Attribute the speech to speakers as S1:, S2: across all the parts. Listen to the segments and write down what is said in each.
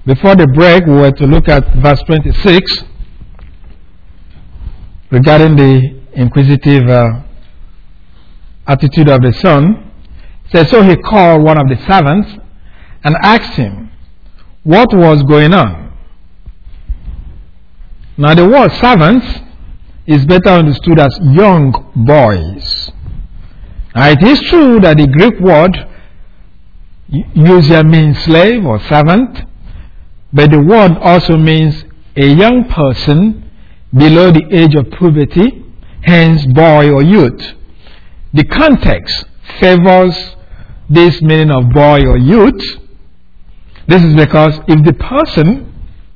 S1: Before the break, we were to look at verse 26 regarding the inquisitive attitude of the son. It says, so he called one of the servants and asked him what was going on. Now the word servants is better understood as young boys. Now it is true that the Greek word usually means slave or servant, but the word also means a young person below the age of puberty, hence boy or youth. The context favors this meaning of boy or youth. This is because if the person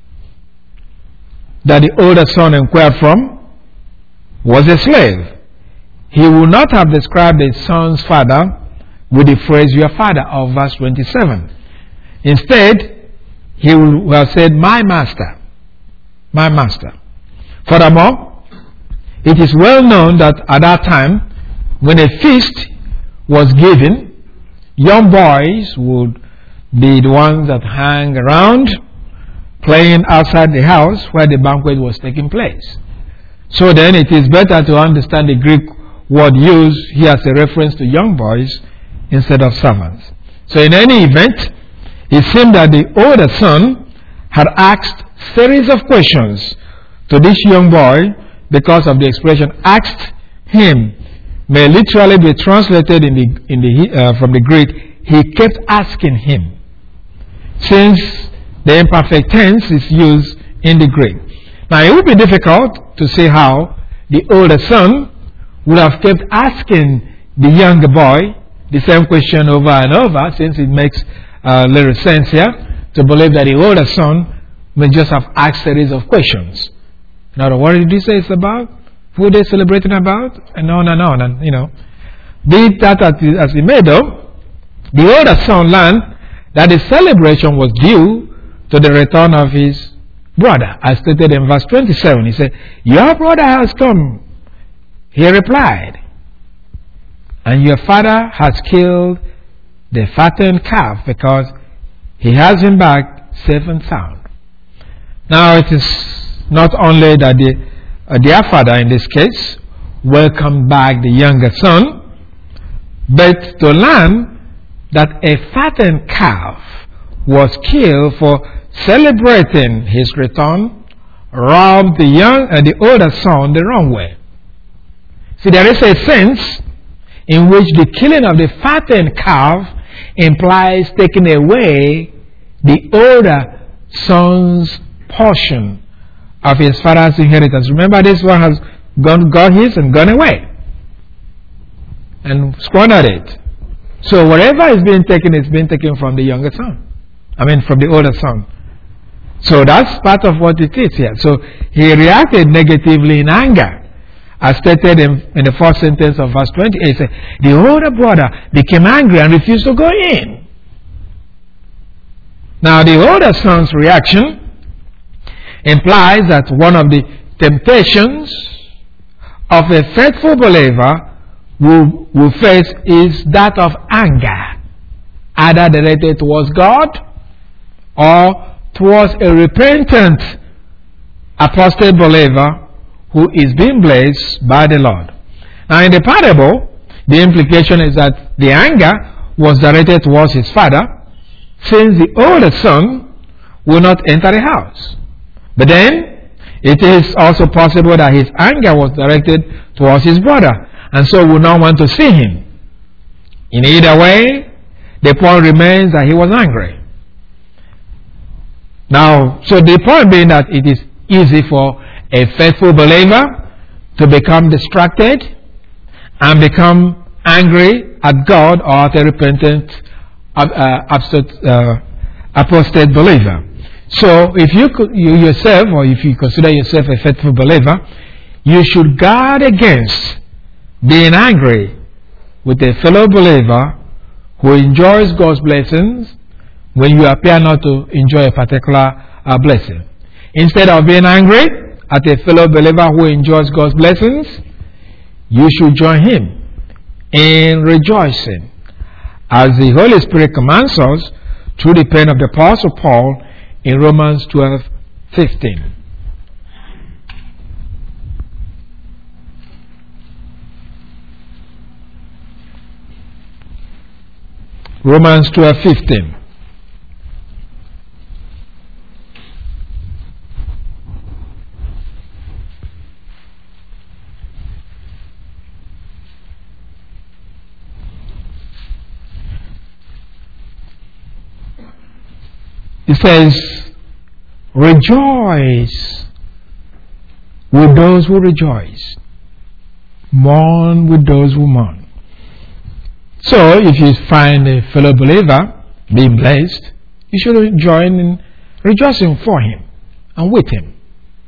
S1: that the older son inquired from was a slave, he would not have described his son's father with the phrase your father of verse 27. Instead, he would have said my master, my master. Furthermore, it is well known that at that time, when a feast was given, young boys would be the ones that hang around playing outside the house where the banquet was taking place. So then it is better to understand the Greek word used here as a reference to young boys instead of servants. So in any event, it seemed that the older son had asked series of questions to this young boy because of the expression asked him may literally be translated from the Greek, he kept asking him, since the imperfect tense is used in the Greek. Now it would be difficult to see how the older son would have kept asking the younger boy the same question over and over, since it makes little sense here to believe that the older son may just have asked a series of questions. Now, what did he say it's about? Who they celebrating about? And on and on. And, be that as he may, though, the older son learned that the celebration was due to the return of his brother, as stated in verse 27. He said, your brother has come. He replied, and your father has killed the fattened calf because he has him back safe and sound. Now it is not only that their father in this case welcomed back the younger son, but to learn that a fattened calf was killed for celebrating his return rubbed the older son the wrong way. See, there is a sense in which the killing of the fattened calf implies taking away the older son's portion of his father's inheritance. Remember, this one has got his and gone away and squandered it. So whatever is being taken from the younger son. From the older son. So that's part of what it is here. So he reacted negatively in anger, as stated in the first sentence of verse 28. He said, the older brother became angry and refused to go in. Now the older son's reaction implies that one of the temptations of a faithful believer will face is that of anger, either directed towards God or towards a repentant apostate believer who is being blessed by the Lord. Now in the parable, the implication is that the anger was directed towards his father, since the older son will not enter the house. But then, it is also possible that his anger was directed towards his brother, and so would not want to see him. In either way, the point remains that he was angry. Now, so the point being that it is easy for a faithful believer to become distracted and become angry at God or at a repentant apostate believer. So if you yourself, or if you consider yourself a faithful believer, you should guard against being angry with a fellow believer who enjoys God's blessings when you appear not to enjoy a particular blessing. Instead of being angry at a fellow believer who enjoys God's blessings, you should join him in rejoicing, as the Holy Spirit commands us through the pen of the Apostle Paul in Romans 12:15. Romans 12:15. It says, rejoice with those who rejoice, mourn with those who mourn. So, if you find a fellow believer being blessed, you should join in rejoicing for him and with him.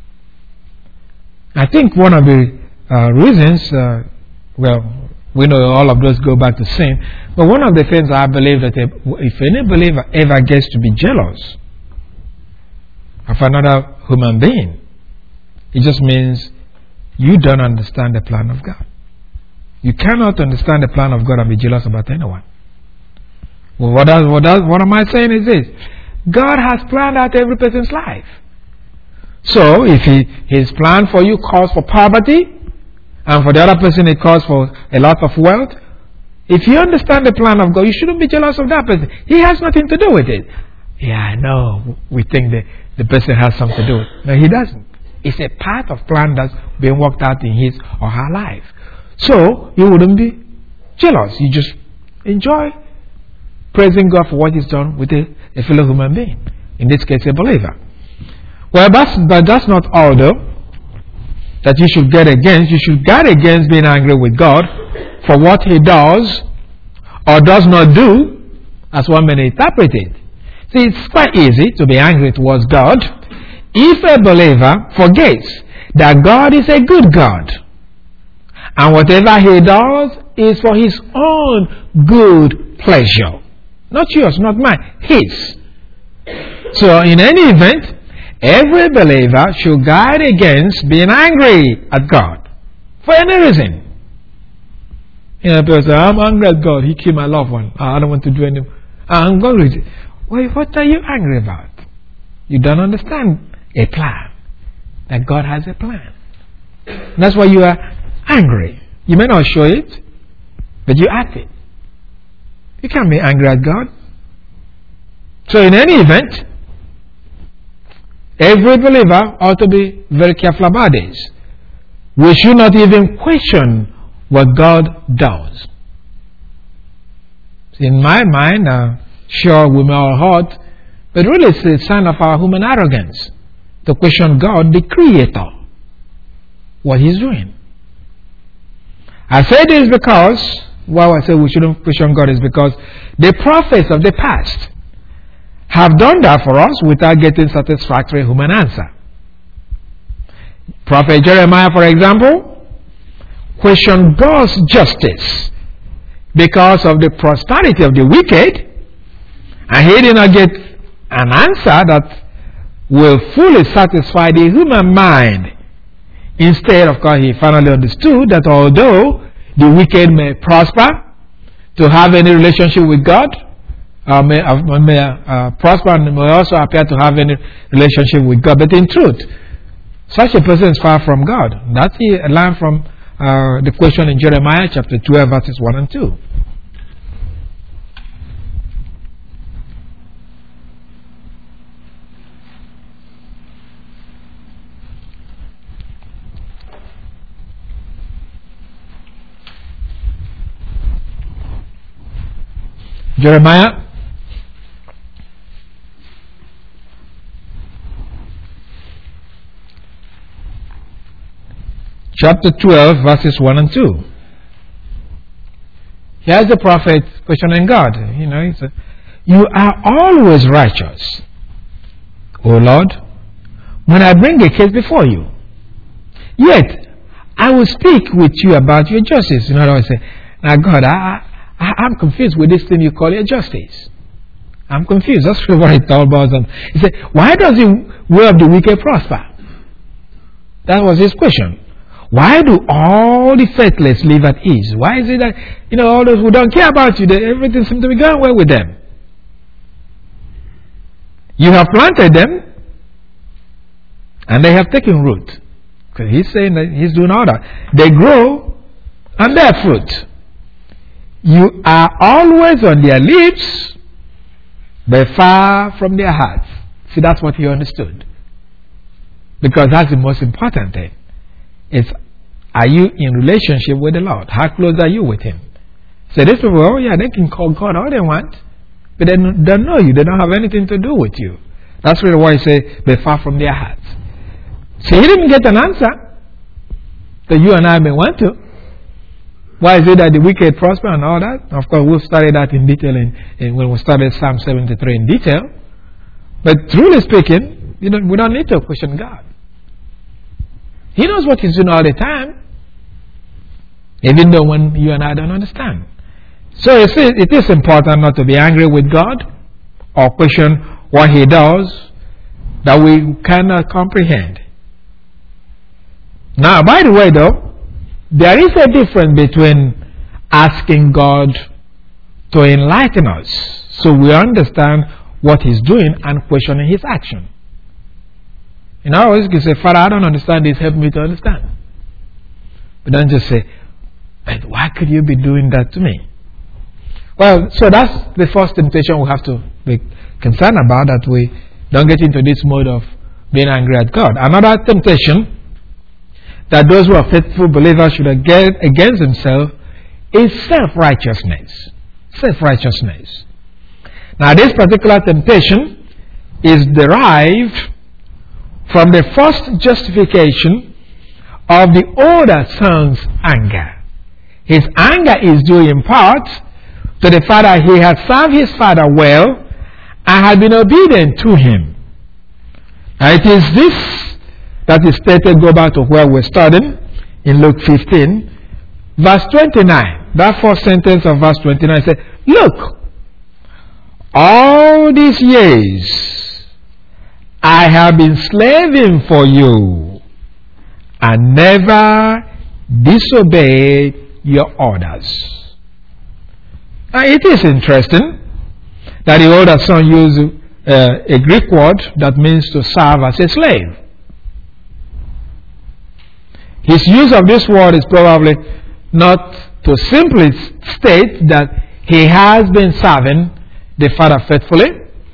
S1: I think one of the reasons, we know all of those go back to sin, but one of the things I believe that if any believer ever gets to be jealous of another human being, it just means you don't understand the plan of God. You cannot understand the plan of God and be jealous about anyone. Well, what am I saying is this: God has planned out every person's life. So, if his plan for you calls for poverty, and for the other person it calls for a lot of wealth, if you understand the plan of God, you shouldn't be jealous of that person. He has nothing to do with it. Yeah, I know. We think that the person has something to do with it. No, he doesn't. It's a part of plan that's being worked out in his or her life. So, you wouldn't be jealous. You just enjoy praising God for what He's done with a fellow human being. In this case, a believer. Well, but that's not all, though, that you should guard against. You should guard against being angry with God for what He does or does not do, as one may interpret it. See, it's quite easy to be angry towards God if a believer forgets that God is a good God. And whatever He does is for His own good pleasure. Not yours, not mine. His. So in any event, every believer should guard against being angry at God. For any reason. You know, people say, I'm angry at God. He killed my loved one. I don't want to do anything. I'm going to. Wait, what are you angry about? You don't understand a plan. That God has a plan. That's why you are angry. You may not show it, but you act it. You can't be angry at God. So in any event, every believer ought to be very careful about this. We should not even question what God does. In my mind, sure we may all hurt, but really it's a sign of our human arrogance to question God, the Creator, what He's doing. I say this because, I say we shouldn't question God is because the prophets of the past have done that for us without getting satisfactory human answer. Prophet Jeremiah, for example, questioned God's justice because of the prosperity of the wicked, and he did not get an answer that will fully satisfy the human mind. Instead, of course, he finally understood that although the wicked may prosper to have any relationship with God, may prosper and may also appear to have any relationship with God, but in truth, such a person is far from God. That's a line from the question in Jeremiah chapter 12, verses 1 and 2. Jeremiah chapter 12, verses 1 and 2. Here's the prophet questioning God. He said, "You are always righteous, O Lord, when I bring a case before you. Yet, I will speak with you about your justice." In other words, say, "Now God, I'm confused with this thing you call your justice. I'm confused." That's what it all boils down. He said, "Why does the way of the wicked prosper?" That was his question. Why do all the faithless live at ease? Why is it that, all those who don't care about you, that everything seems to be going well with them? You have planted them, and they have taken root. Because he's saying that he's doing all that. They grow and bear fruit. You are always on their lips, but far from their hearts. See, that's what he understood. Because that's the most important thing. It's, are you in relationship with the Lord? How close are you with Him? So these people, oh yeah, they can call God all they want, but they don't know you. They don't have anything to do with you. That's really why he said, be far from their hearts. So he didn't get an answer that you and I may want to. Why is it that the wicked prosper and all that? Of course, we'll study that in detail when we studied Psalm 73 in detail. But truly speaking, we don't need to question God. He knows what He's doing all the time, even though when you and I don't understand. So it is important not to be angry with God or question what He does that we cannot comprehend. Now, by the way, though, there is a difference between asking God to enlighten us so we understand what He's doing and questioning His action. In other words, you can say, Father, I don't understand this, help me to understand. But don't just say, but why could you be doing that to me? Well, so that's the first temptation we have to be concerned about, that we don't get into this mode of being angry at God. Another temptation that those who are faithful believers should get against themselves is self-righteousness. Self-righteousness. Now, this particular temptation is derived from the first justification of the older son's anger. His anger is due in part to the fact that he had served his father well and had been obedient to him. Now, it is this that is stated, go back to where we're studying, in Luke 15, verse 29. That first sentence of verse 29 says, look, all these years I have been slaving for you and never disobeyed your orders. Now, it is interesting that the older son used a Greek word that means to serve as a slave. His use of this word is probably not to simply state that he has been serving the Father faithfully,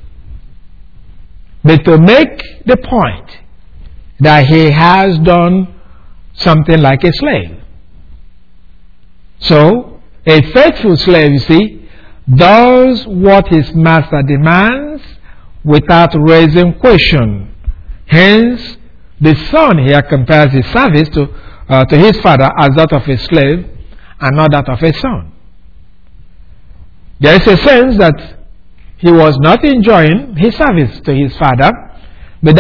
S1: but to make the point that he has done something like a slave. So, a faithful slave, you see, does what his master demands without raising question. Hence, the son here compares his service to his father as that of a slave and not that of a son. There is a sense that he was not enjoying his service to his father, but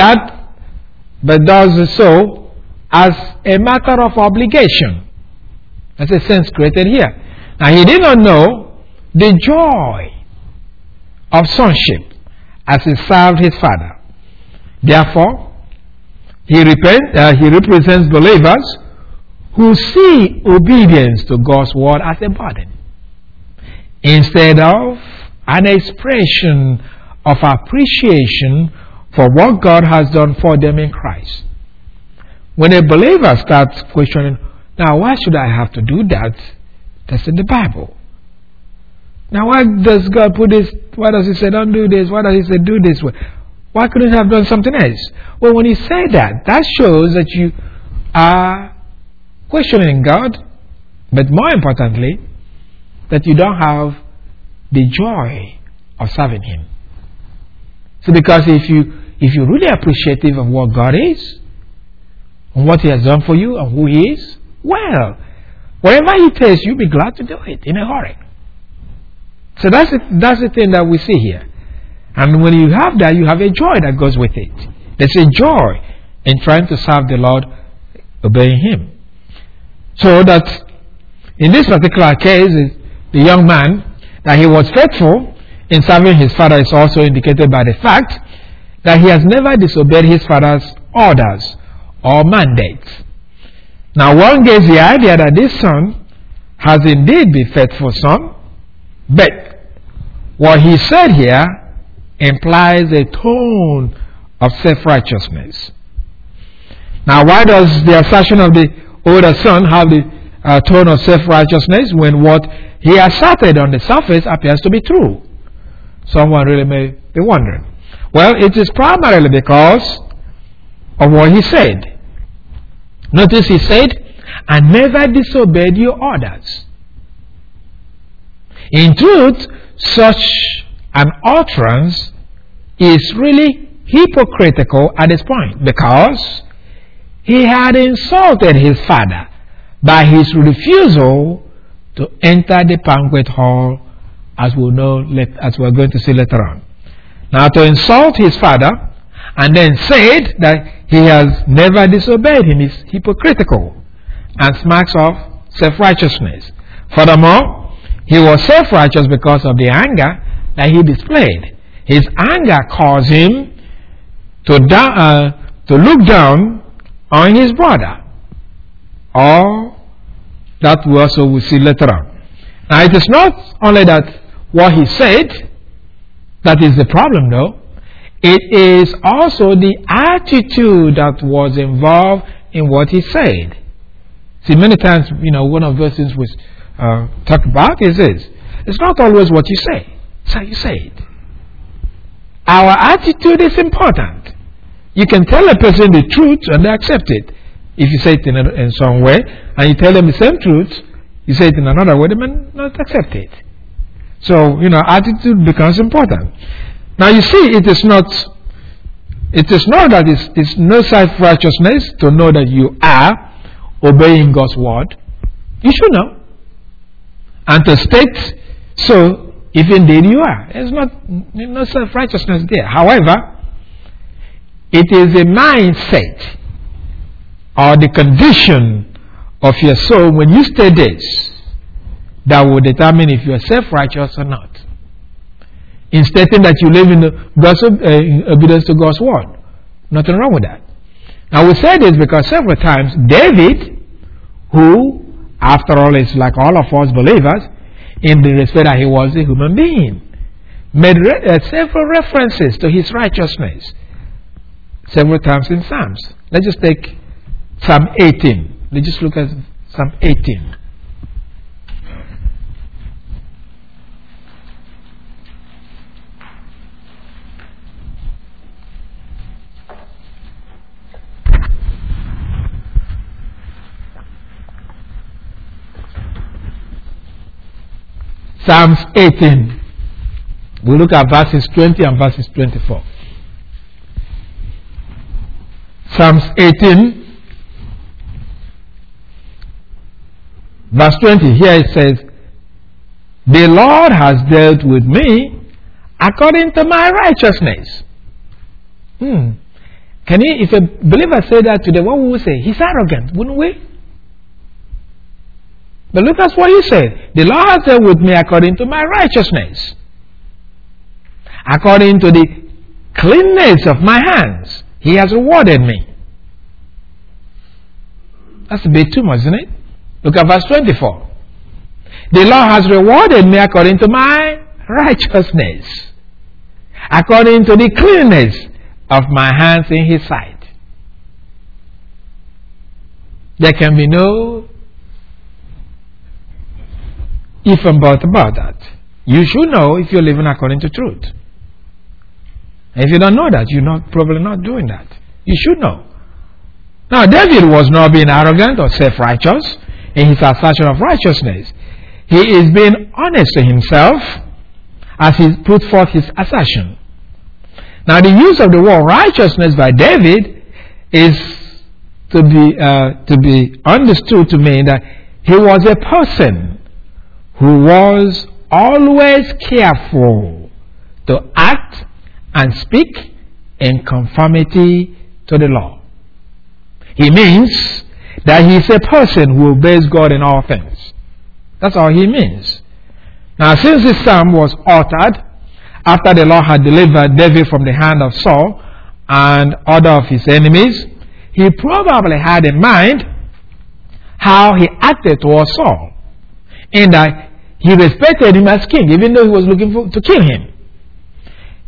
S1: does so as a matter of obligation. That's a sense created here. Now, he did not know the joy of sonship as he served his father. Therefore, he represents believers who see obedience to God's word as a burden instead of an expression of appreciation for what God has done for them in Christ. When a believer starts questioning, now why should I have to do that? That's in the Bible. Now why does God put this? Why does He say don't do this? Why does He say do this way? Why couldn't He have done something else? Well, when He said that, that shows that you are questioning God, but more importantly, that you don't have the joy of serving Him. So, because if you're really appreciative of what God is, and what He has done for you, and who He is, well, whatever He tells you, be glad to do it in a hurry. So that's the thing that we see here. And when you have that, you have a joy that goes with it. There's a joy in trying to serve the Lord, obeying Him. So that in this particular case, the young man, that he was faithful in serving his father is also indicated by the fact that he has never disobeyed his father's orders or mandates. Now, one gets the idea that this son has indeed been faithful son, but what he said here implies a tone of self-righteousness. Now, why does the assertion of the older son have the tone of self-righteousness when what he asserted on the surface appears to be true? Someone really may be wondering. Well, it is primarily because of what he said. Notice he said, "I never disobeyed your orders." In truth, such an utterance is really hypocritical at this point, because he had insulted his father by his refusal to enter the banquet hall, as we're going to see later on. Now, to insult his father and then said that he has never disobeyed him is hypocritical and smacks of self-righteousness. Furthermore, he was self-righteous because of the anger that he displayed. His anger caused him to look down on his brother. Or that we also will see later on. Now, it is not only that what he said that is the problem, though. It is also the attitude that was involved in what he said. See, many times, one of those things we talk about is this. It's not always what you say. It's how you say it. Our attitude is important. You can tell a person the truth and they accept it. If you say it in some way, and you tell them the same truth, you say it in another way, they may not accept it. So, attitude becomes important. Now, you see, it is not that it's no self-righteousness to know that you are obeying God's word. You should know. And to state so, if indeed you are. There's no self-righteousness there. However, it is a mindset or the condition of your soul when you state this that will determine if you are self-righteous or not. In stating that you live in obedience to God's word. Nothing wrong with that. Now, we say this because several times David, who after all is like all of us believers in the respect that he was a human being, made several references to his righteousness several times in Psalms. Let's just take Psalm 18. Let's just look at Psalm 18. Psalms 18. We look at verses 20 and verses 24. Psalms 18, verse 20. Here it says, "The Lord has dealt with me according to my righteousness." If a believer said that today, what would we say? He's arrogant, wouldn't we? But look at what he said. "The Lord has dealt with me according to my righteousness, according to the cleanness of my hands. He has rewarded me." That's a bit too much, isn't it? Look at verse 24. "The Lord has rewarded me according to my righteousness, according to the cleanness of my hands in his sight." There can be no if and but about that. You should know if you're living according to truth. And if you don't know that, you're probably not doing that. You should know. Now, David was not being arrogant or self-righteous in his assertion of righteousness. He is being honest to himself as he put forth his assertion. Now, the use of the word righteousness by David is to be understood to mean that he was a person who was always careful to act and speak in conformity to the law. He means that he is a person who obeys God in all things. That's all he means. Now, since this psalm was uttered after the Lord had delivered David from the hand of Saul and other of his enemies, he probably had in mind how he acted towards Saul, in that he respected him as king, even though he was looking to kill him.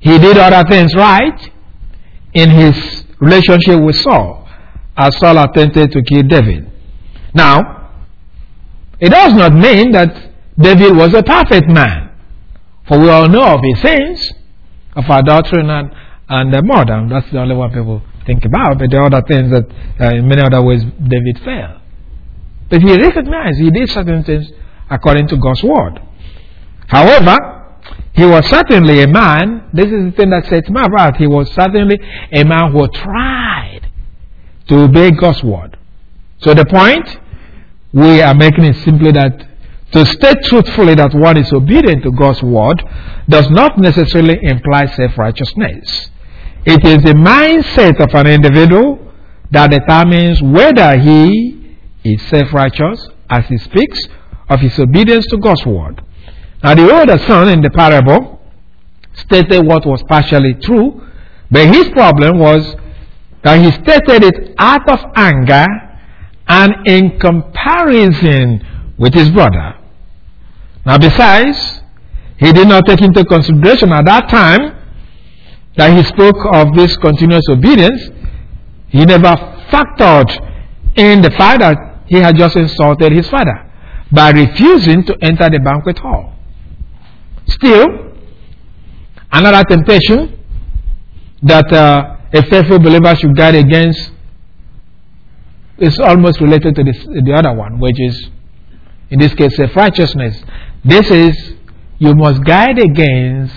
S1: he did other things right in his relationship with Saul, as Saul attempted to kill David. Now, it does not mean that David was a perfect man, for we all know of his sins of adultery and murder. That's the only one people think about, but there are other things that in many other ways David failed. But he recognized he did certain things according to God's word. However, he was certainly a man, this is the thing that sets him apart, he was certainly a man who tried to obey God's word. So the point we are making is simply that to state truthfully that one is obedient to God's word does not necessarily imply self-righteousness. It is the mindset of an individual that determines whether he is self-righteous as he speaks of his obedience to God's word. Now, the older son in the parable stated what was partially true, but his problem was that he stated it out of anger and in comparison with his brother. Now, besides, he did not take into consideration at that time that he spoke of this continuous obedience. He never factored in the fact that he had just insulted his father by refusing to enter the banquet hall. Still, another temptation that a faithful believer should guard against is almost related to the other one, which is, in this case, self-righteousness. This is, you must guard against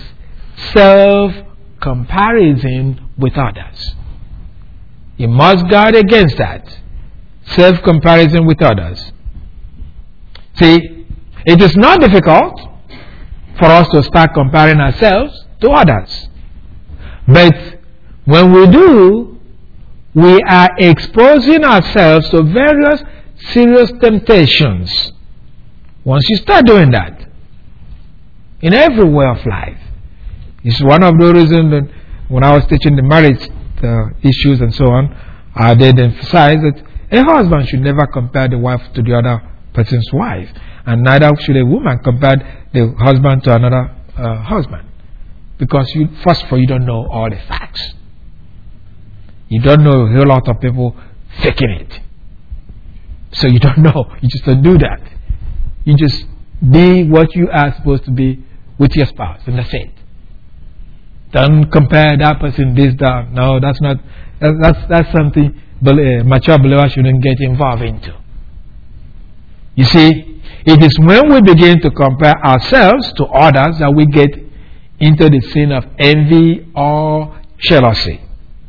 S1: self-comparison with others. You must guard against that. Self-comparison with others. See, it is not difficult for us to start comparing ourselves to others. But when we do, we are exposing ourselves to various serious temptations. Once you start doing that, in every way of life, it's one of the reasons that when I was teaching the marriage issues and so on, I did emphasize that a husband should never compare the wife to the other person's wife, and neither should a woman compare the husband to another husband, because first of all, you don't know all the facts. You don't know a whole lot of people faking it, so you don't know. You just don't do that. You just be what you are supposed to be with your spouse, and that's it. Don't compare that person this, that. No, that's not. That's something mature believers shouldn't get involved into. You see, it is when we begin to compare ourselves to others that we get into the sin of envy or jealousy.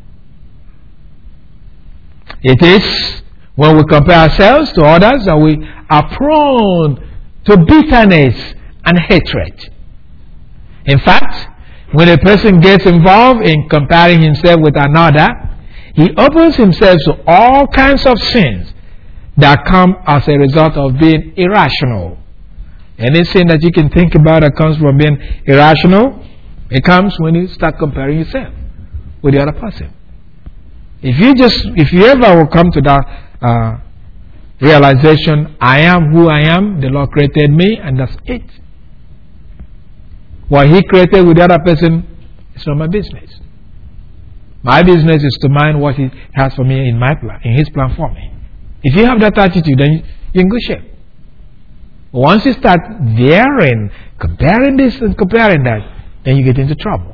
S1: It is when we compare ourselves to others that we are prone to bitterness and hatred. In fact, when a person gets involved in comparing himself with another, he opens himself to all kinds of sins that come as a result of being irrational. Any sin that you can think about that comes from being irrational, it comes when you start comparing yourself with the other person. If you ever will come to that realization, I am who I am, the Lord created me, and that's it. What He created with the other person is not my business. My business is to mind what He has for me in my plan, in His plan for me. If you have that attitude, then you're in good shape. But once you start varying, comparing this and comparing that, then you get into trouble.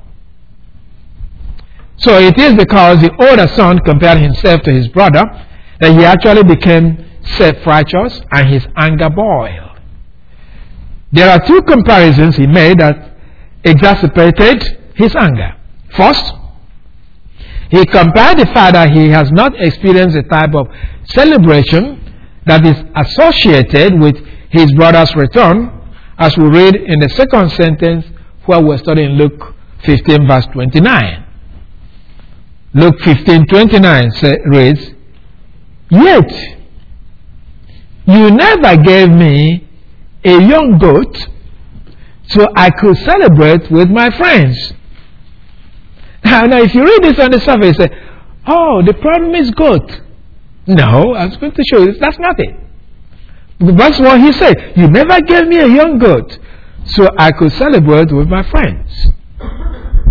S1: So it is because the older son compared himself to his brother that he actually became self-righteous and his anger boiled. There are two comparisons he made that exacerbated his anger. First, he compared the fact that he has not experienced a type of celebration that is associated with his brother's return, as we read in the second sentence where we're studying Luke 15 verse 29. Luke 15:29 reads, "Yet you never gave me a young goat so I could celebrate with my friends." Now, if you read this on the surface, you say, "Oh, the problem is goat." No, I was going to show you that's not it. That's what he said. You never gave me a young goat so I could celebrate with my friends.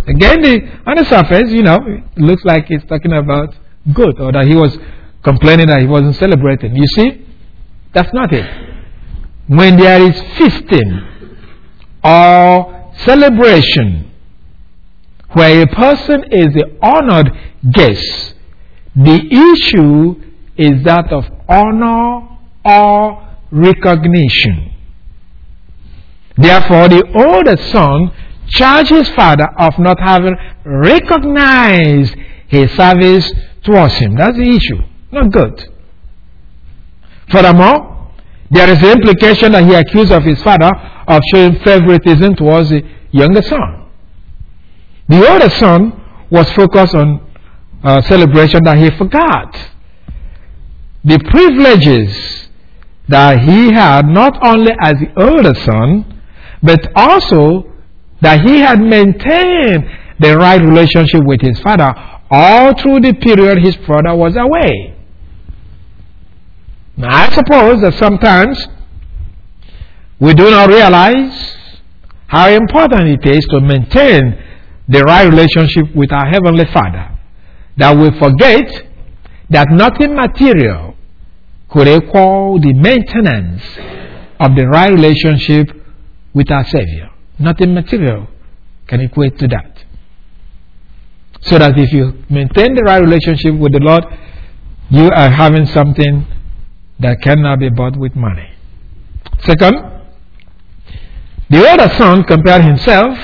S1: Again, on the surface, it looks like he's talking about good, or that he was complaining that he wasn't celebrating. You see, that's not it. When there is feasting or celebration, where a person is the honored guest, the issue is that of honor or recognition. Therefore, the older son charged his father of not having recognized his service towards him. That's the issue. Not good. Furthermore, there is the implication that he accused of his father of showing favoritism towards the younger son. The older son was focused on celebration that he forgot the privileges that he had, not only as the older son, but also that he had maintained the right relationship with his father all through the period his brother was away. Now, I suppose that sometimes we do not realize how important it is to maintain the right relationship with our Heavenly Father, that we forget that nothing material could equal the maintenance of the right relationship with our Savior. Nothing material can equate to that. So that if you maintain the right relationship with the Lord, you are having something that cannot be bought with money. Second, the older son compared himself,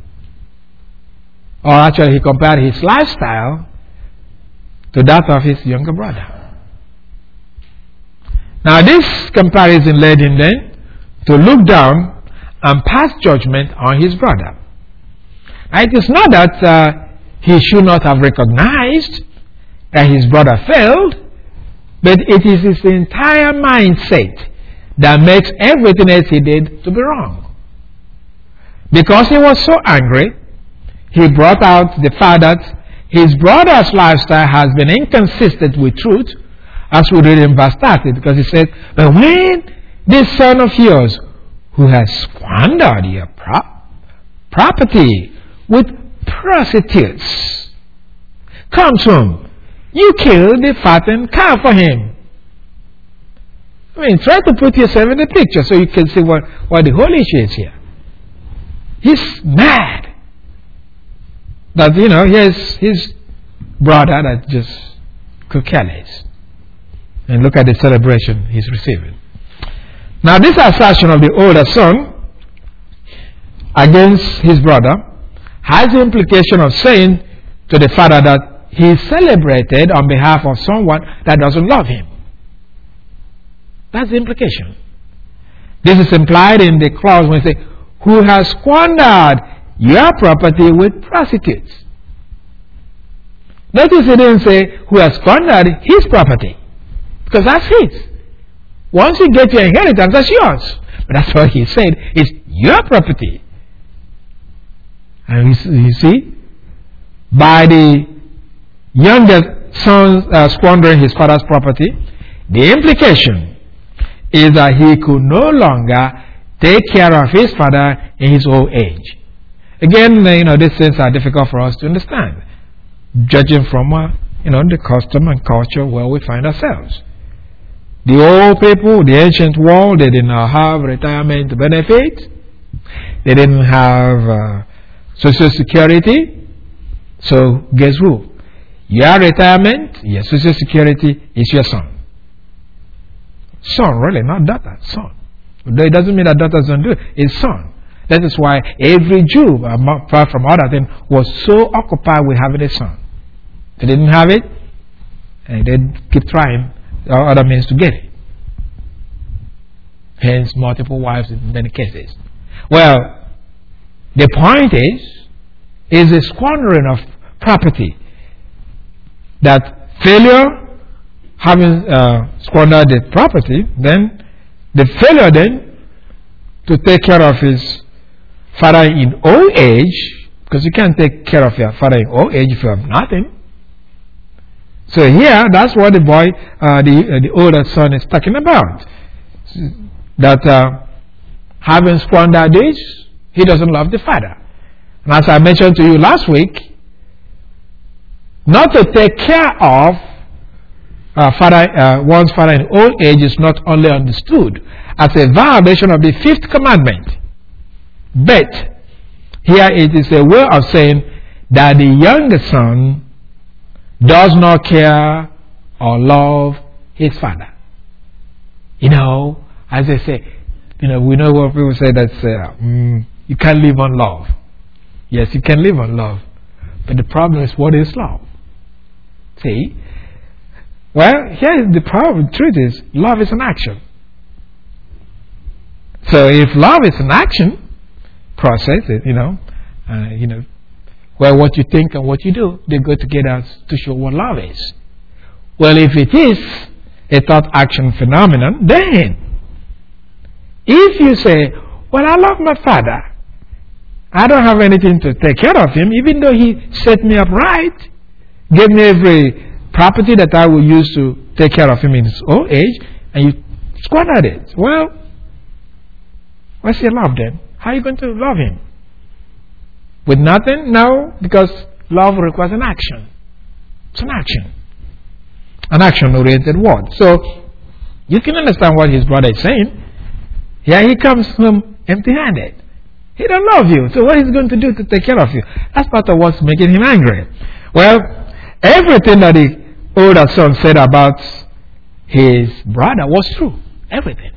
S1: or actually he compared his lifestyle to that of his younger brother. Now this comparison led him then to look down and pass judgment on his brother. Now, it is not that he should not have recognized that his brother failed, but it is his entire mindset that makes everything else he did to be wrong. Because he was so angry, he brought out the fact that his brother's lifestyle has been inconsistent with truth, as we read in verse 30, because he said, "But when this son of yours, who has squandered your property with prostitutes, comes home, you kill the fattened cow for him." I mean, try to put yourself in the picture so you can see what the whole issue is here. He's mad that, here's his brother that just could care less. And look at the celebration he's receiving. Now, this assertion of the older son against his brother has the implication of saying to the father that he is celebrated on behalf of someone that doesn't love him. That's the implication. This is implied in the clause when it says, "Who has squandered your property with prostitutes." Notice it didn't say, "Who has squandered his property," because that's his. Once you get your inheritance, that's yours. But that's what he said. It's your property. And you see, by the youngest son squandering his father's property, the implication is that he could no longer take care of his father in his old age. Again, these things are difficult for us to understand, judging from the custom and culture where we find ourselves. The old people, the ancient world, they did not have retirement benefit. They didn't have Social Security. So guess who? Your retirement, your Social Security is your son. Son, really, not daughter, son. It doesn't mean that daughters don't do it. It's son. That is why every Jew, apart from other things, was so occupied with having a son. They didn't have it, and they keep trying other means to get it. Hence, multiple wives in many cases. Well, the point is a squandering of property. That failure, having squandered the property, then the failure then to take care of his father in old age, because you can't take care of your father in old age if you have nothing. So here, that's what the boy, the older son is talking about. That having squandered this, he doesn't love the father. And as I mentioned to you last week, not to take care of one's father in old age is not only understood as a violation of the fifth commandment, but here it is a way of saying that the younger son does not care or love his father. As they say, we know what people say that you can't live on love. Yes, you can live on love. But the problem is, what is love? See? Well, here is the problem. The truth is, love is an action. So if love is an action process, where what you think and what you do, they go together to show what love is. Well, if it is a thought-action phenomenon, then if you say, well, I love my father, I don't have anything to take care of him, even though he set me up right, gave me every property that I will use to take care of him in his old age, and you squandered it. Well, what's your love then? How are you going to love him? With nothing? No, because love requires an action. It's an action. An action-oriented word. So, you can understand what his brother is saying. Here he comes home empty-handed. He don't love you. So what is he going to do to take care of you? That's part of what's making him angry. Well, everything that the older son said about his brother was true. Everything.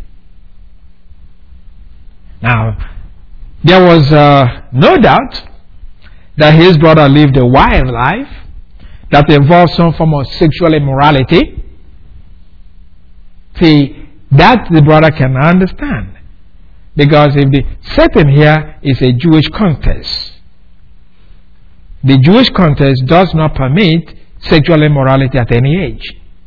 S1: Now, there was no doubt that his brother lived a wild life that involved some form of sexual immorality. See, that the brother can understand. Because if the setting here is a Jewish context, the Jewish context does not permit sexual immorality at any age.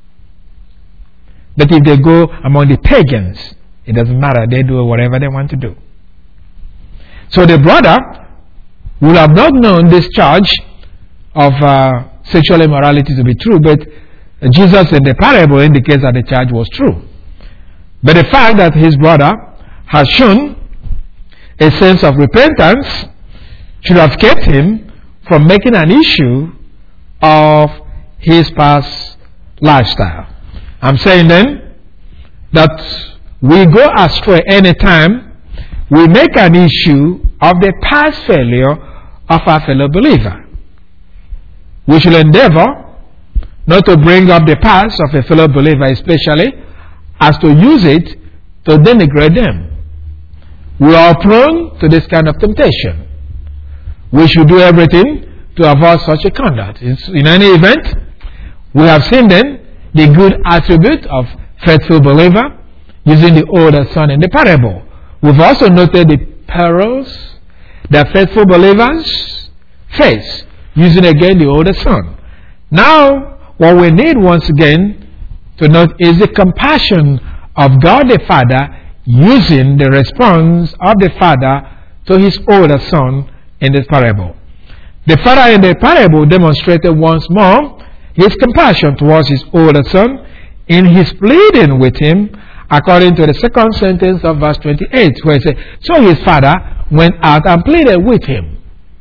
S1: But if they go among the pagans, it doesn't matter. They do whatever they want to do. So the brother would have not known this charge of sexual immorality to be true, but Jesus in the parable indicates that the charge was true. But the fact that his brother has shown a sense of repentance should have kept him from making an issue of his past lifestyle. I'm saying then that we go astray anytime we make an issue of the past failure of our fellow believer. We should endeavor not to bring up the past of a fellow believer, especially as to use it to denigrate them. We are prone to this kind of temptation. We should do everything to avoid such a conduct. In any event, we have seen then the good attribute of faithful believer using the older son in the parable. We've also noted the perils that faithful believers face using again the older son. Now, what we need once again to note is the compassion of God the Father using the response of the father to his older son in this parable. The father in the parable demonstrated once more his compassion towards his older son in his pleading with him, according to the second sentence of verse 28, where he said, so his father went out and pleaded with him.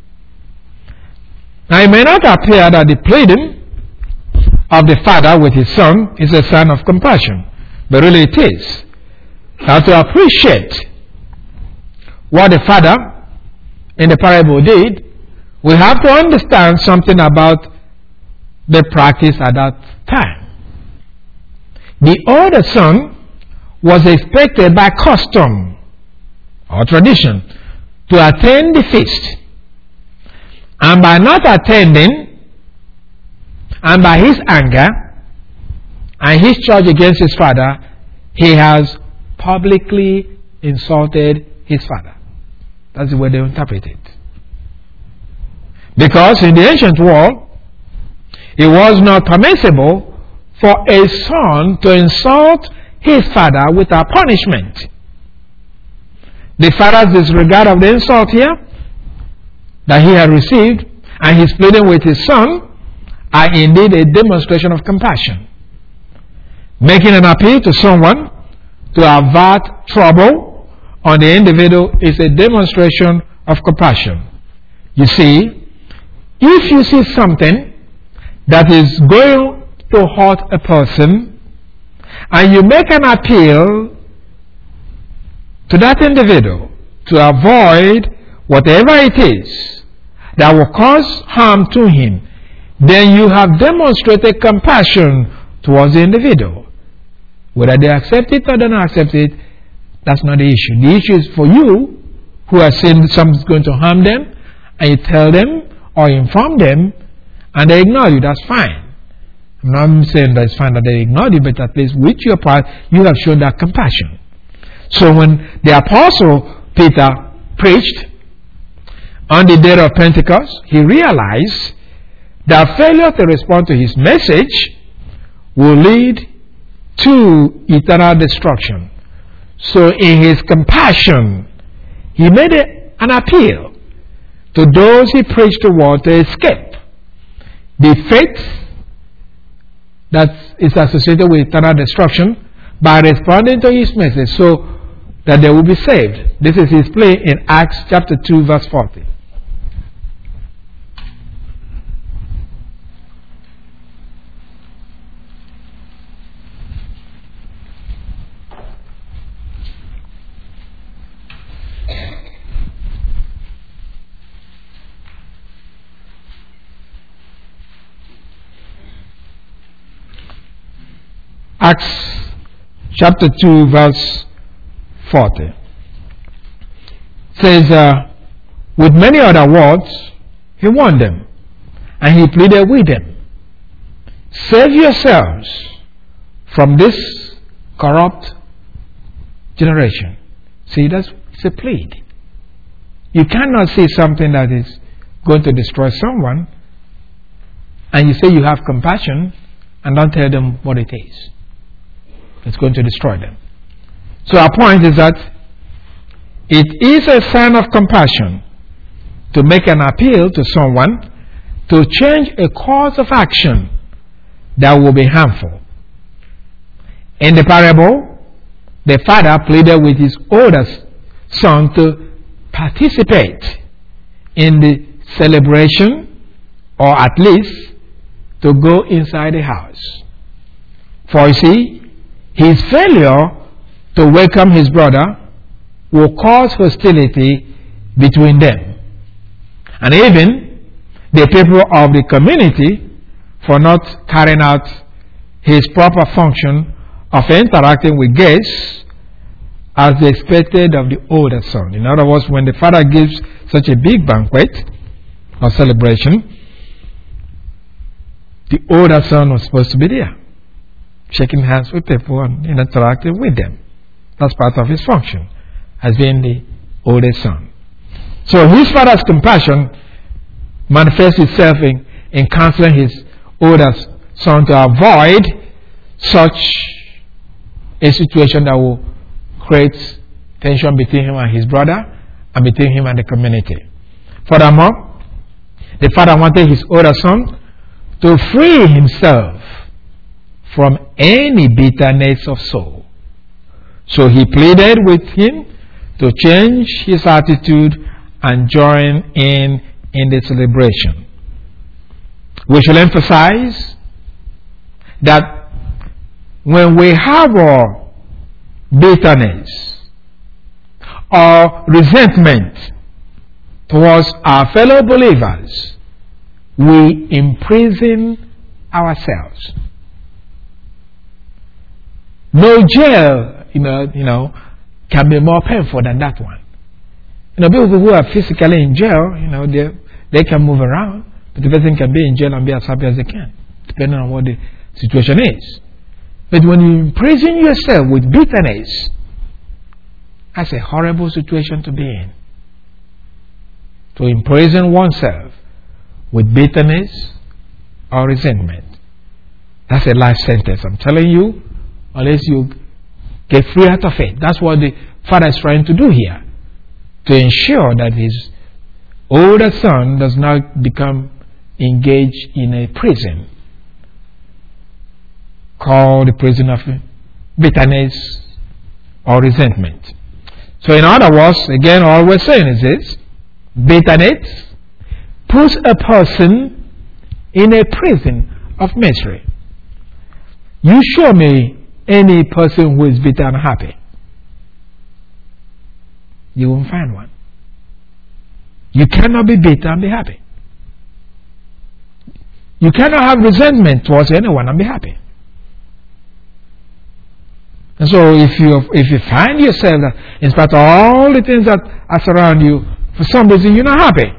S1: Now it may not appear that the pleading of the father with his son is a sign of compassion, but really it is. Now to appreciate what the father in the parable did, we have to understand something about the practice at that time. The older son was expected by custom or tradition to attend the feast. And by not attending, and by his anger and his charge against his father, he has publicly insulted his father. That's the way they interpret it. Because in the ancient world, it was not permissible for a son to insult his father without punishment. The father's disregard of the insult here that he had received and his pleading with his son are indeed a demonstration of compassion. Making an appeal to someone to avert trouble on the individual is a demonstration of compassion. You see, if you see something that is going to hurt a person, and you make an appeal to that individual to avoid whatever it is that will cause harm to him, then you have demonstrated compassion towards the individual. Whether they accept it or they don't accept it, that's not the issue. The issue is for you who are saying something's going to harm them, and you tell them or inform them, and they ignore you. That's fine. I'm not saying that it's fine that they ignore you, but at least with your part, you have shown that compassion. So when the Apostle Peter preached on the day of Pentecost, he realized that failure to respond to his message will lead to eternal destruction. So in his compassion, he made an appeal to those he preached toward to escape the fate that is associated with eternal destruction by responding to his message so that they will be saved. This is his plea in Acts chapter 2 verse 40. Acts chapter 2 verse 40 says, with many other words, he warned them, and he pleaded with them, save yourselves from this corrupt generation. See, it's a plead. You cannot see something that is going to destroy someone, and you say you have compassion, and don't tell them what it is. It's going to destroy them. So our point is that it is a sign of compassion to make an appeal to someone to change a course of action that will be harmful. In the parable, the father pleaded with his oldest son to participate in the celebration, or at least to go inside the house. For you see, his failure to welcome his brother will cause hostility between them. And even the people of the community for not carrying out his proper function of interacting with guests as they expected of the older son. In other words, when the father gives such a big banquet or celebration, the older son was supposed to be there, shaking hands with people and interacting with them. That's part of his function as being the oldest son. So his father's compassion manifests itself in counseling his oldest son to avoid such a situation that will create tension between him and his brother and between him and the community. Furthermore, the father wanted his older son to free himself from any bitterness of soul. So he pleaded with him to change his attitude and join in the celebration. We shall emphasize that when we harbor bitterness or resentment towards our fellow believers, we imprison ourselves. No jail, can be more painful than that one. People who are physically in jail, they can move around, but the person can be in jail and be as happy as they can, depending on what the situation is. But when you imprison yourself with bitterness, that's a horrible situation to be in. To imprison oneself with bitterness or resentment, that's a life sentence. I'm telling you, unless you get free out of it. That's what the father is trying to do here, to ensure that his older son does not become engaged in a prison called the prison of bitterness or resentment. So in other words, again, all we're saying is this: bitterness puts a person in a prison of misery. You show me any person who is bitter and happy. You won't find one. You cannot be bitter and be happy. You cannot have resentment towards anyone and be happy. And so if you find yourself that in spite of all the things that are surround you, for some reason you're not happy,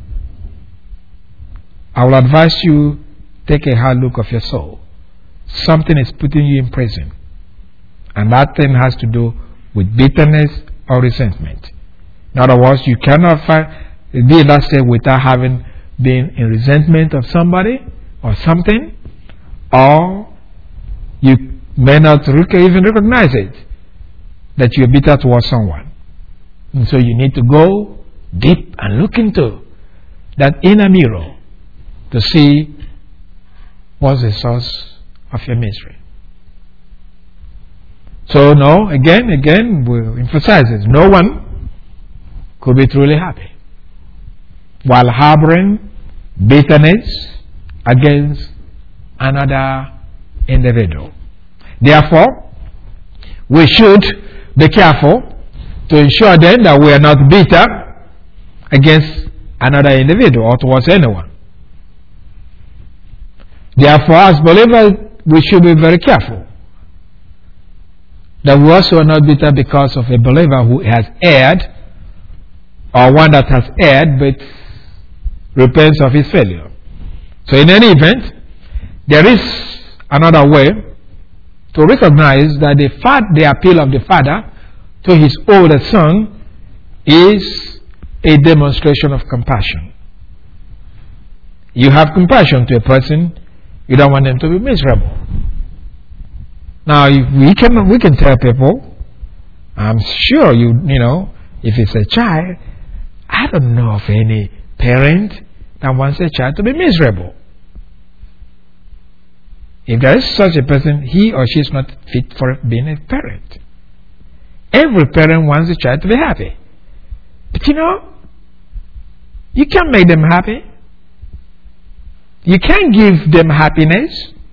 S1: I will advise you, take a hard look of your soul. Something is putting you in prison. And that thing has to do with bitterness or resentment. In other words, you cannot be in that state without having been in resentment of somebody or something, or you may not even recognize it, that you're bitter towards someone. And so you need to go deep and look into that inner mirror to see what's the source of your misery. So no, again, we'll emphasize this. No one could be truly happy while harboring bitterness against another individual. Therefore, we should be careful to ensure then that we are not bitter against another individual or towards anyone. Therefore, as believers, we should be very careful that we also are not bitter because of a believer who has erred, or one that has erred but repents of his failure. So in any event, there is another way to recognize that the appeal of the father to his older son is a demonstration of compassion. You have compassion to a person, you don't want them to be miserable. Now, we can tell people, I'm sure you know, if it's a child, I don't know of any parent that wants a child to be miserable. If there is such a person, he or she is not fit for being a parent. Every parent wants a child to be happy. But you can't make them happy. You can't give them happiness.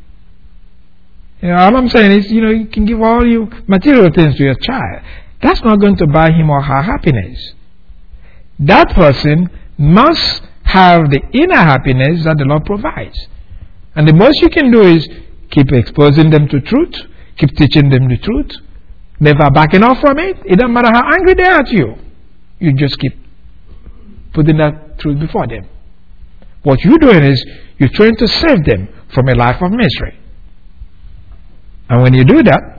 S1: All I'm saying is, you can give all your material things to your child. That's not going to buy him or her happiness. That person must have the inner happiness that the Lord provides. And the most you can do is keep exposing them to truth, keep teaching them the truth, never backing off from it. It doesn't matter how angry they are at you. You just keep putting that truth before them. What you're doing is you're trying to save them from a life of misery. And when you do that,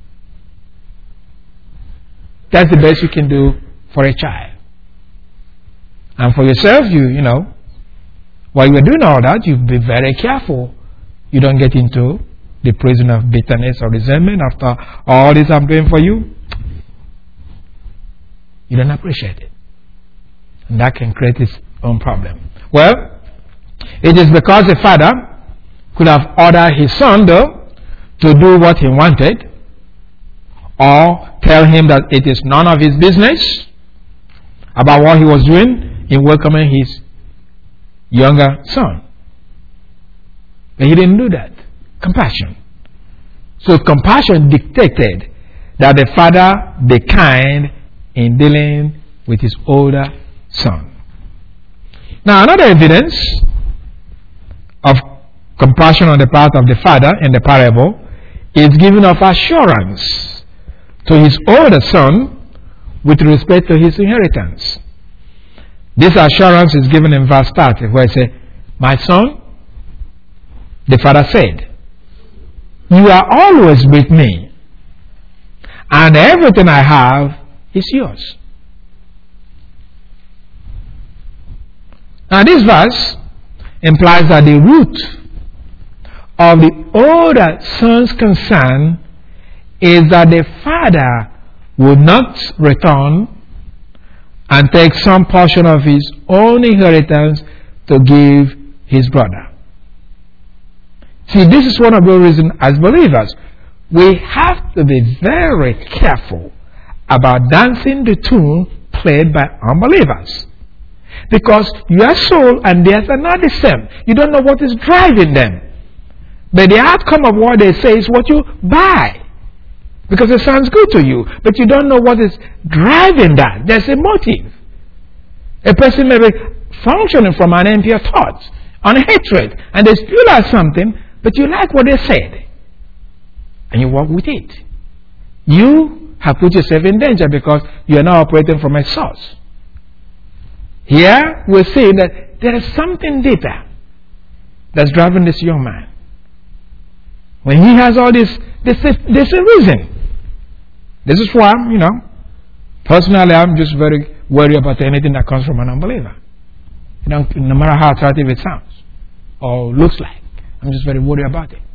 S1: that's the best you can do for a child. And for yourself, while you're doing all that, you be very careful. You don't get into the prison of bitterness or resentment after all this I'm doing for you. You don't appreciate it. And that can create its own problem. Well, it is because the father could have ordered his son, though, to do what he wanted, or tell him that it is none of his business about what he was doing in welcoming his younger son. But he didn't do that. Compassion. So compassion dictated that the father be kind in dealing with his older son. Now, another evidence of compassion on the part of the father in the parable is giving of assurance to his older son with respect to his inheritance. This assurance is given in verse 30, where it says, "My son," the father said, "you are always with me, and everything I have is yours." Now this verse implies that the root of the older son's concern is that the father would not return and take some portion of his own inheritance to give his brother. See, this is one of the reasons as believers we have to be very careful about dancing the tune played by unbelievers. Because your soul and theirs are not the same. You don't know what is driving them. But the outcome of what they say is what you buy. Because it sounds good to you. But you don't know what is driving that. There's a motive. A person may be functioning from an impure thought, on hatred, and they spew out something, but you like what they said. And you walk with it. You have put yourself in danger because you are now operating from a source. Here we're seeing that there is something deeper that's driving this young man. When he has all this, there's a reason. This is why, personally I'm just very worried about anything that comes from an unbeliever. No matter how attractive it sounds or looks like. I'm just very worried about it.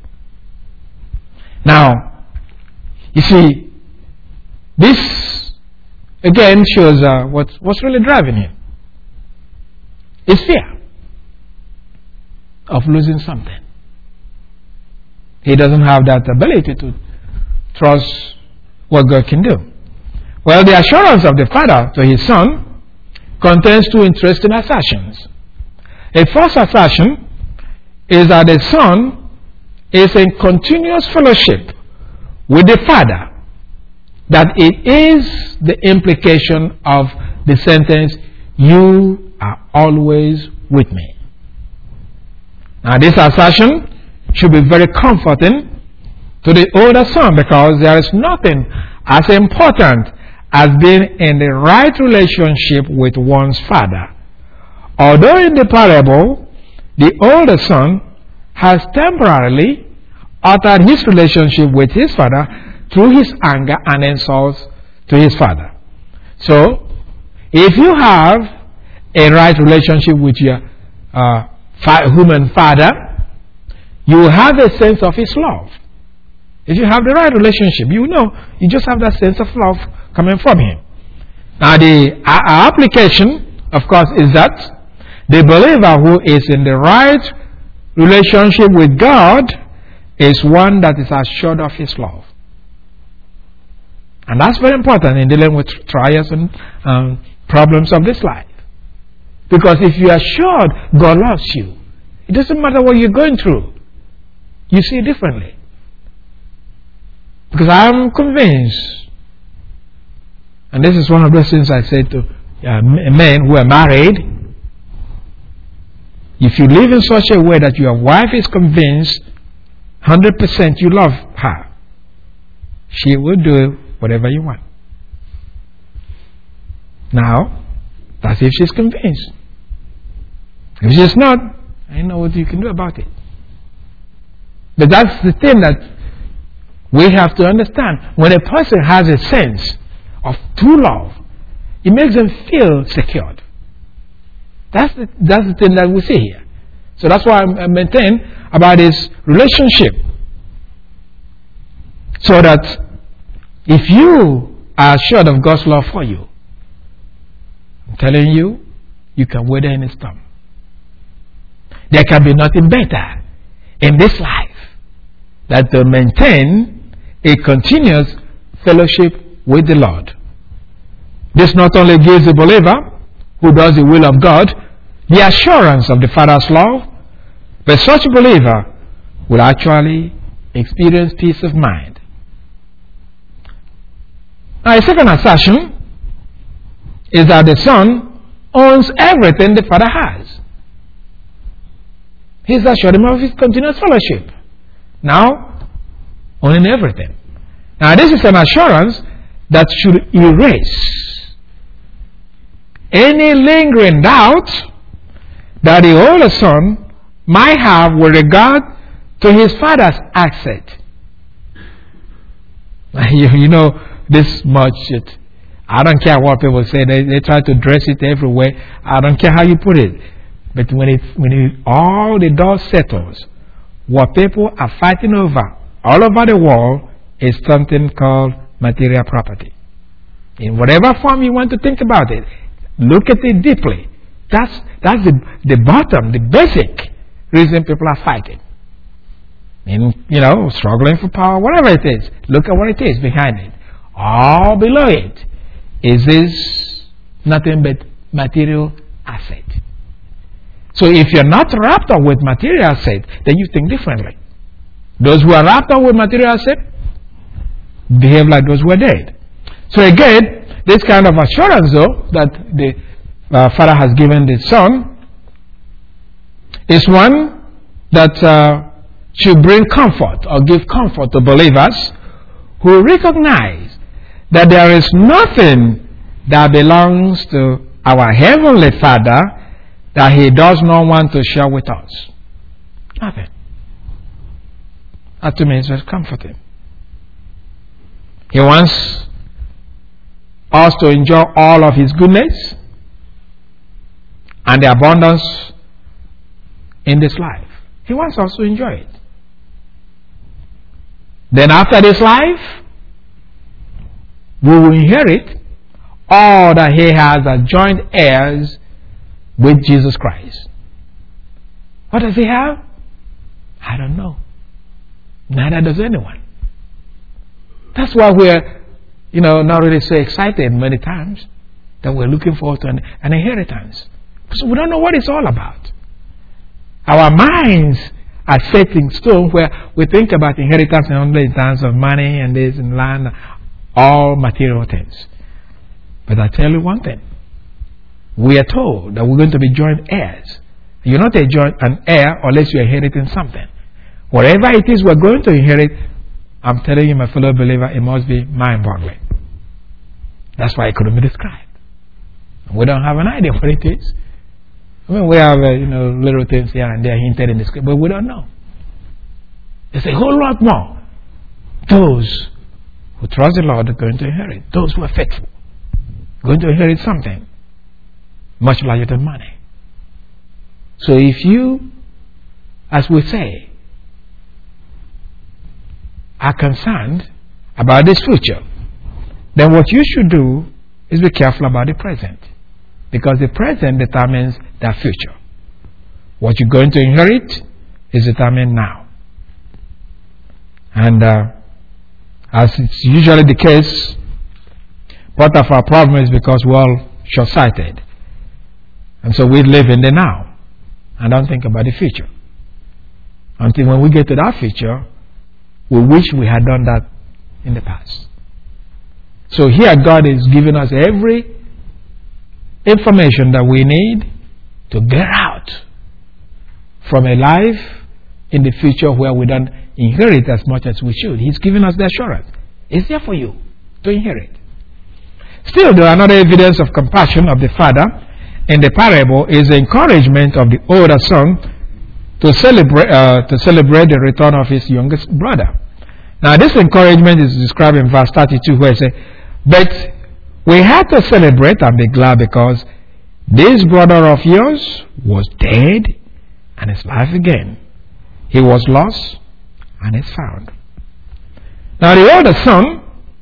S1: Now, you see, this again shows what's really driving him. It's fear of losing something. He doesn't have that ability to trust what God can do. Well, the assurance of the Father to His Son contains two interesting assertions. A first assertion is that the Son is in continuous fellowship with the Father. That it is the implication of the sentence, "You are always with me." Now, this assertion should be very comforting to the older son, because there is nothing as important as being in the right relationship with one's father. Although in the parable, the older son has temporarily altered his relationship with his father through his anger and insults to his father. So, if you have a right relationship with your human father, you will have a sense of his love. If you have the right relationship, you just have that sense of love coming from him. Now, the application, of course, is that the believer who is in the right relationship with God is one that is assured of his love. And that's very important in dealing with trials and problems of this life. Because if you are assured God loves you, it doesn't matter what you're going through. You see it differently. Because I'm convinced, and this is one of those things I say to men who are married, if you live in such a way that your wife is convinced 100% you love her, she will do whatever you want. Now, that's if she's convinced. If she's not, I don't know what you can do about it. But that's the thing that we have to understand. When a person has a sense of true love, it makes them feel secured. That's the thing that we see here. So that's why I maintain about this relationship. So that if you are assured of God's love for you, I'm telling you, you can weather any storm. There can be nothing better in this life than to maintain a continuous fellowship with the Lord. This not only gives the believer who does the will of God the assurance of the Father's love, but such a believer will actually experience peace of mind. Now, a second assertion is that the Son owns everything the Father has. He's assured him of his continuous fellowship. Now, owning everything. Now, this is an assurance that should erase any lingering doubt that the older son might have with regard to his father's asset. You know this much. I don't care what people say. They try to dress it everywhere. I don't care how you put it. But when all the dust settles, what people are fighting over all over the world is something called material property. In whatever form you want to think about it, look at it deeply. That's the bottom, the basic reason people are fighting. And, struggling for power, whatever it is. Look at what it is behind it. All below it is this nothing but material asset. So if you're not wrapped up with material asset, then you think differently. Those who are wrapped up with material asset behave like those who are dead. So again, this kind of assurance, though, that the Father has given the Son is one that should bring comfort or give comfort to believers who recognize that there is nothing that belongs to our Heavenly Father that He does not want to share with us. Nothing. That to me is very comforting. He wants us to enjoy all of His goodness and the abundance in this life. He wants us to enjoy it. Then after this life, we will inherit all that He has as joint heirs with Jesus Christ. What does He have? I don't know. Neither does anyone. That's why we're, not really so excited many times that we're looking forward to an inheritance. Because we don't know what it's all about. Our minds are set in stone where we think about inheritance only in terms of money and this and land, all material things. But I tell you one thing. We are told that we're going to be joint heirs. You're not an heir unless you're inheriting something. Whatever it is we're going to inherit, I'm telling you, my fellow believer, it must be mind-boggling. That's why it couldn't be described. We don't have an idea what it is. I mean, we have little things here and there hinted in the script, but we don't know. There's a whole lot more. Those who trust the Lord are going to inherit. Those who are faithful are going to inherit something much larger than money. So if you, as we say, are concerned about this future, then what you should do is be careful about the present. Because the present determines the future. What you're going to inherit is determined now. And as it's usually the case, part of our problem is because we're all short-sighted. And so we live in the now and don't think about the future. Until when we get to that future, we wish we had done that in the past. So here God is giving us every information that we need to get out from a life in the future where we don't inherit as much as we should. He's giving us the assurance. It's there for you to inherit. Still, there another evidence of compassion of the Father in the parable is the encouragement of the older son to celebrate the return of his youngest brother. Now, this encouragement is described in verse 32 where it says, "But we had to celebrate and be glad because this brother of yours was dead and is alive again. He was lost and is found." Now the older son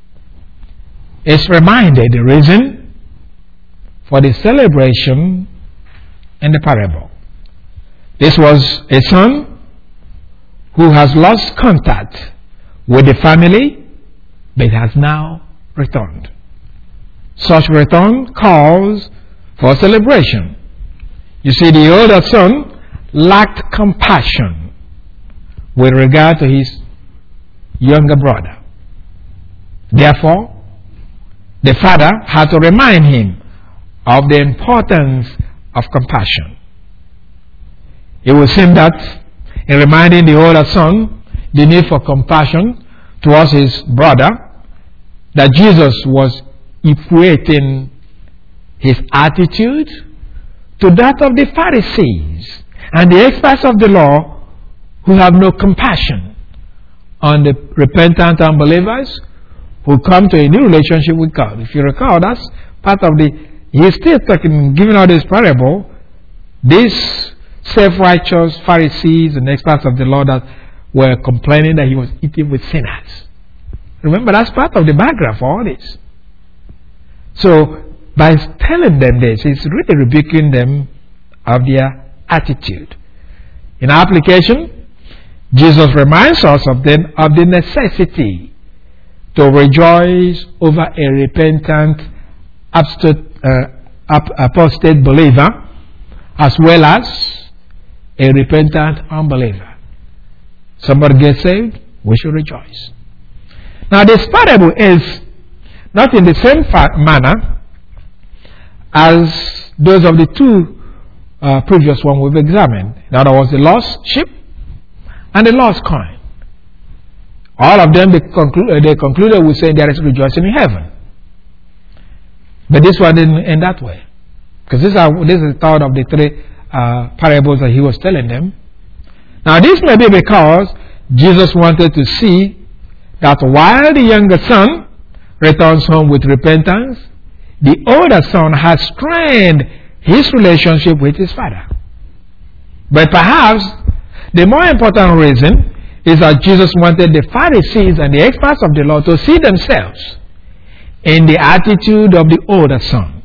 S1: is reminded the reason for the celebration in the parable. This was a son who has lost contact with the family but has now returned. Such return calls for celebration. You see, the older son lacked compassion with regard to his younger brother. Therefore, the father had to remind him of the importance of compassion. It would seem that in reminding the older son the need for compassion towards his brother, that Jesus was equating his attitude to that of the Pharisees and the experts of the law who have no compassion on the repentant unbelievers who come to a new relationship with God. If you recall, that's part of he's still giving out this parable. These self-righteous Pharisees and experts of the law that were complaining that he was eating with sinners. Remember, that's part of the background for all this. So, by telling them this, he's really rebuking them of their attitude. In application, Jesus reminds us of the necessity to rejoice over a repentant apostate believer, as well as a repentant unbeliever. Somebody gets saved, we should rejoice. Now this parable is not in the same manner as those of the two previous ones we've examined. In other words, the lost sheep and the lost coin. All of them, they concluded with saying there is rejoicing in heaven. But this one didn't end that way. Because this is the third of the three parables that he was telling them. Now this may be because Jesus wanted to see that while the younger son returns home with repentance, the older son has strained his relationship with his father. But perhaps the more important reason is that Jesus wanted the Pharisees and the experts of the law to see themselves in the attitude of the older son.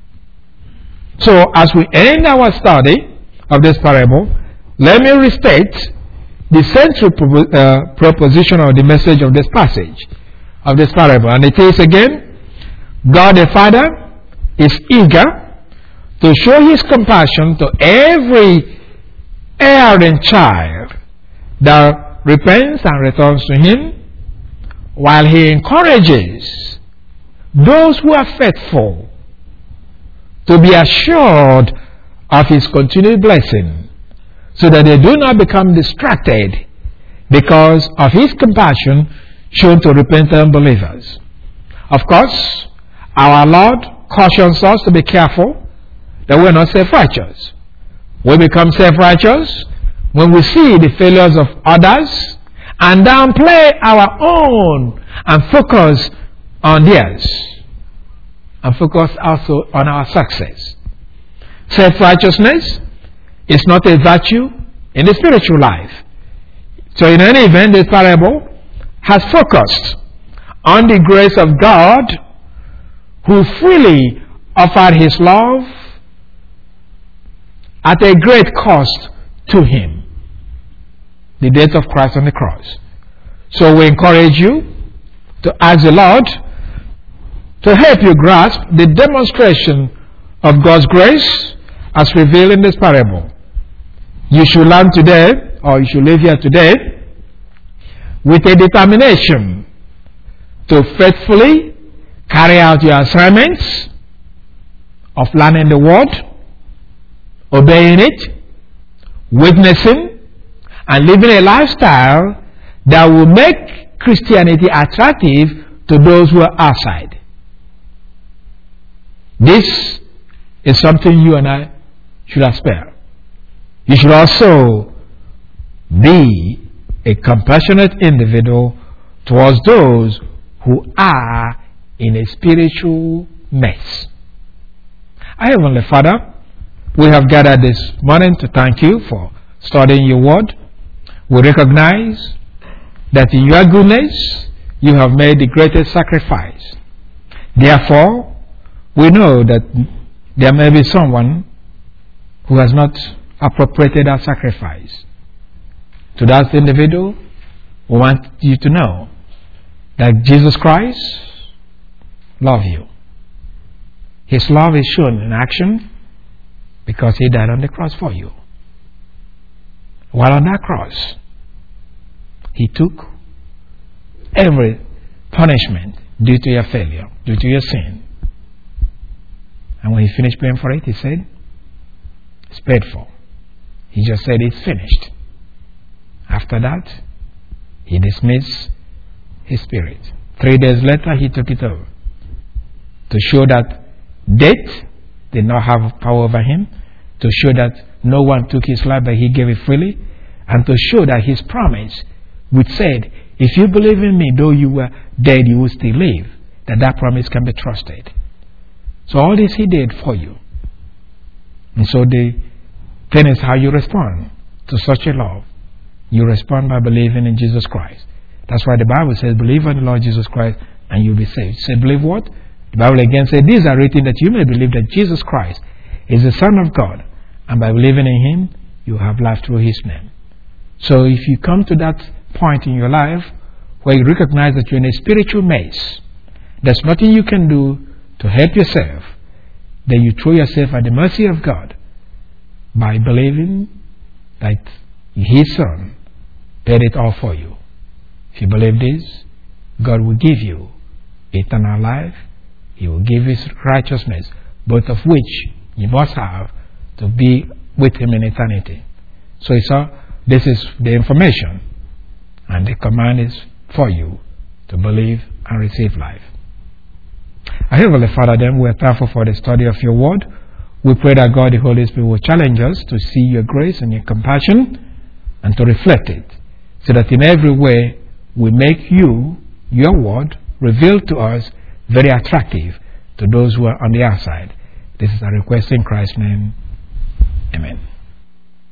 S1: So as we end our study of this parable, let me restate the central proposition of the message of this passage, of this parable. And it is again, God the Father is eager to show his compassion to every erring child that repents and returns to him, while he encourages those who are faithful to be assured of his continued blessing, so that they do not become distracted because of his compassion shown to repentant believers. Of course, our Lord cautions us to be careful that we are not self-righteous. We become self-righteous when we see the failures of others and downplay our own and focus on theirs, and focus also on our success. Self-righteousness is not a virtue in the spiritual life. So in any event, this parable has focused on the grace of God, who freely offered his love at a great cost to him, the death of Christ on the cross. So we encourage you to ask the Lord to help you grasp the demonstration of God's grace as revealed in this parable. You should learn today, or you should live here today, with a determination to faithfully carry out your assignments of learning the Word, obeying it, witnessing, and living a lifestyle that will make Christianity attractive to those who are outside. This is something you and I should aspire. You should also be a compassionate individual towards those who are in a spiritual mess. Our Heavenly Father, we have gathered this morning to thank you for studying your word. We recognize that in your goodness you have made the greatest sacrifice. Therefore, we know that there may be someone who has not appropriated our sacrifice. To that individual, we want you to know that Jesus Christ loves you. His love is shown in action because he died on the cross for you. While on that cross, he took every punishment due to your failure, due to your sin. And when he finished paying for it, he said, it's paid for. He just said, it's finished. After that, he dismissed his spirit. 3 days later, he took it over to show that death did not have power over him, to show that no one took his life, but he gave it freely, and to show that his promise, which said, if you believe in me, though you were dead, you will still live, that promise can be trusted. So all this he did for you. And so the thing is how you respond to such a love. You respond by believing in Jesus Christ. That's why the Bible says, believe in the Lord Jesus Christ and you'll be saved. Say, believe what? The Bible again says, these are written that you may believe that Jesus Christ is the Son of God, and by believing in him, you have life through his name. So if you come to that point in your life where you recognize that you're in a spiritual maze, there's nothing you can do to help yourself, then you throw yourself at the mercy of God by believing that His Son paid it all for you. If you believe this, God will give you eternal life. He will give His righteousness, both of which you must have to be with Him in eternity. So this is the information, and the command is for you to believe and receive life. Our Heavenly Father, then, we are thankful for the study of your word. We pray that God, the Holy Spirit, will challenge us to see your grace and your compassion and to reflect it, so that in every way we make you, your word, revealed to us, very attractive to those who are on the outside. This is our request in Christ's name. Amen.